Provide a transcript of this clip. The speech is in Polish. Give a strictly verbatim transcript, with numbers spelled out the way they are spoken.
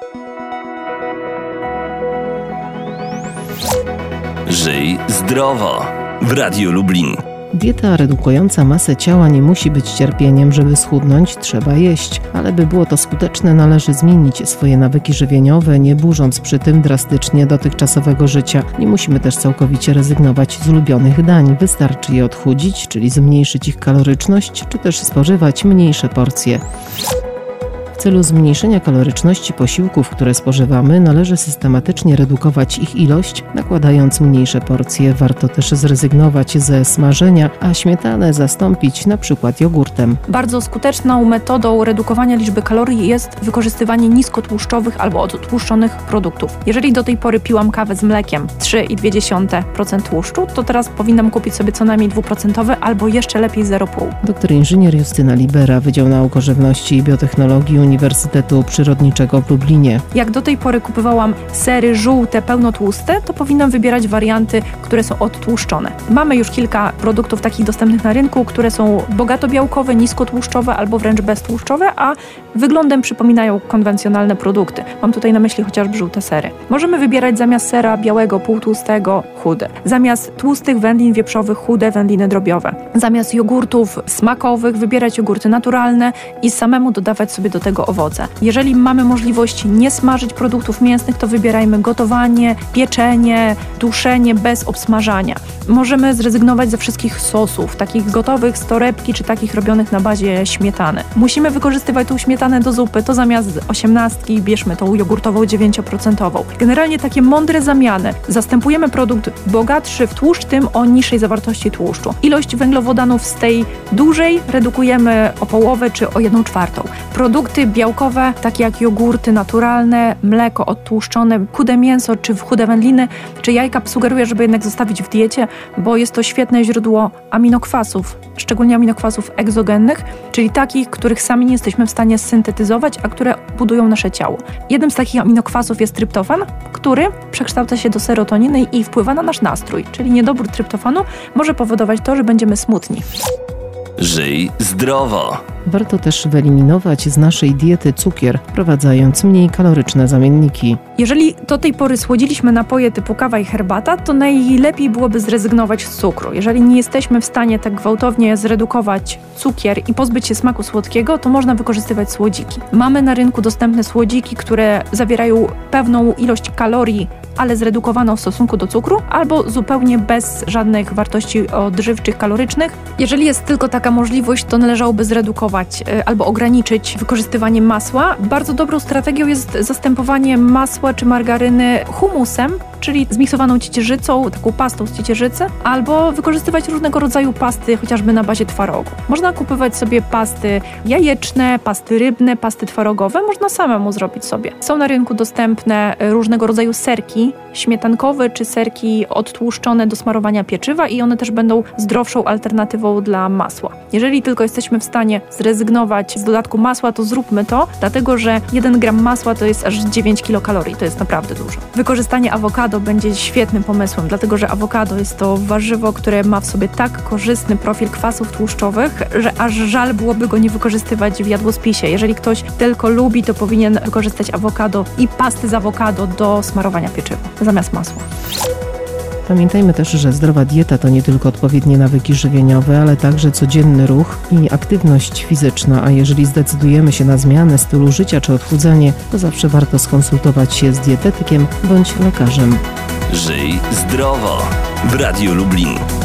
Żyj zdrowo w Radiu Lublin. Dieta redukująca masę ciała nie musi być cierpieniem. Żeby schudnąć, trzeba jeść. Ale by było to skuteczne, należy zmienić swoje nawyki żywieniowe, nie burząc przy tym drastycznie dotychczasowego życia. Nie musimy też całkowicie rezygnować z ulubionych dań. Wystarczy je odchudzić, czyli zmniejszyć ich kaloryczność, czy też spożywać mniejsze porcje. W celu zmniejszenia kaloryczności posiłków, które spożywamy, należy systematycznie redukować ich ilość, nakładając mniejsze porcje. Warto też zrezygnować ze smażenia, a śmietanę zastąpić na przykład jogurtem. Bardzo skuteczną metodą redukowania liczby kalorii jest wykorzystywanie niskotłuszczowych albo odtłuszczonych produktów. Jeżeli do tej pory piłam kawę z mlekiem trzy i dwie dziesiąte procent tłuszczu, to teraz powinnam kupić sobie co najmniej dwuprocentowe albo jeszcze lepiej zero przecinek pięć. Doktor inżynier Justyna Libera, Wydział Nauk o Żywności i Biotechnologii Uniwersytetu Przyrodniczego w Lublinie. Jak do tej pory kupowałam sery żółte, pełnotłuste, to powinnam wybierać warianty, które są odtłuszczone. Mamy już kilka produktów takich dostępnych na rynku, które są bogato białkowe, niskotłuszczowe albo wręcz beztłuszczowe, a wyglądem przypominają konwencjonalne produkty. Mam tutaj na myśli chociażby żółte sery. Możemy wybierać zamiast sera białego, półtłustego, chude. Zamiast tłustych wędlin wieprzowych, chude wędliny drobiowe. Zamiast jogurtów smakowych wybierać jogurty naturalne i samemu dodawać sobie do tego owoce. Jeżeli mamy możliwość nie smażyć produktów mięsnych, to wybierajmy gotowanie, pieczenie, duszenie bez obsmażania. Możemy zrezygnować ze wszystkich sosów, takich gotowych z torebki czy takich robionych na bazie śmietany. Musimy wykorzystywać tą śmietanę do zupy, to zamiast osiemnastki bierzmy tą jogurtową dziewięcioprocentową. Generalnie takie mądre zamiany. Zastępujemy produkt bogatszy w tłuszcz tym o niższej zawartości tłuszczu. Ilość węglowodanów z tej dużej redukujemy o połowę czy o jedną czwartą. Produkty białkowe, takie jak jogurty naturalne, mleko odtłuszczone, chude mięso czy chude wędliny, czy jajka, sugeruję, żeby jednak zostawić w diecie, bo jest to świetne źródło aminokwasów, szczególnie aminokwasów egzogennych, czyli takich, których sami nie jesteśmy w stanie syntetyzować, a które budują nasze ciało. Jednym z takich aminokwasów jest tryptofan, który przekształca się do serotoniny i wpływa na nasz nastrój, czyli niedobór tryptofanu może powodować to, że będziemy smutni. Żyj zdrowo. Warto też wyeliminować z naszej diety cukier, wprowadzając mniej kaloryczne zamienniki. Jeżeli do tej pory słodziliśmy napoje typu kawa i herbata, to najlepiej byłoby zrezygnować z cukru. Jeżeli nie jesteśmy w stanie tak gwałtownie zredukować cukier i pozbyć się smaku słodkiego, to można wykorzystywać słodziki. Mamy na rynku dostępne słodziki, które zawierają pewną ilość kalorii, ale zredukowaną w stosunku do cukru, albo zupełnie bez żadnych wartości odżywczych, kalorycznych. Jeżeli jest tylko taka możliwość, to należałoby zredukować y, albo ograniczyć wykorzystywanie masła. Bardzo dobrą strategią jest zastępowanie masła czy margaryny humusem, czyli zmiksowaną ciecierzycą, taką pastą z ciecierzycy, albo wykorzystywać różnego rodzaju pasty, chociażby na bazie twarogu. Można kupować sobie pasty jajeczne, pasty rybne, pasty twarogowe, można samemu zrobić sobie. Są na rynku dostępne różnego rodzaju serki, śmietankowe czy serki odtłuszczone do smarowania pieczywa i one też będą zdrowszą alternatywą dla masła. Jeżeli tylko jesteśmy w stanie zrezygnować z dodatku masła, to zróbmy to, dlatego że jeden gram masła to jest aż dziewięć kilokalorii, to jest naprawdę dużo. Wykorzystanie awokado będzie świetnym pomysłem, dlatego że awokado jest to warzywo, które ma w sobie tak korzystny profil kwasów tłuszczowych, że aż żal byłoby go nie wykorzystywać w jadłospisie. Jeżeli ktoś tylko lubi, to powinien wykorzystać awokado i pasty z awokado do smarowania pieczywa zamiast masła. Pamiętajmy też, że zdrowa dieta to nie tylko odpowiednie nawyki żywieniowe, ale także codzienny ruch i aktywność fizyczna, a jeżeli zdecydujemy się na zmianę stylu życia czy odchudzanie, to zawsze warto skonsultować się z dietetykiem bądź lekarzem. Żyj zdrowo w Radiu Lublin.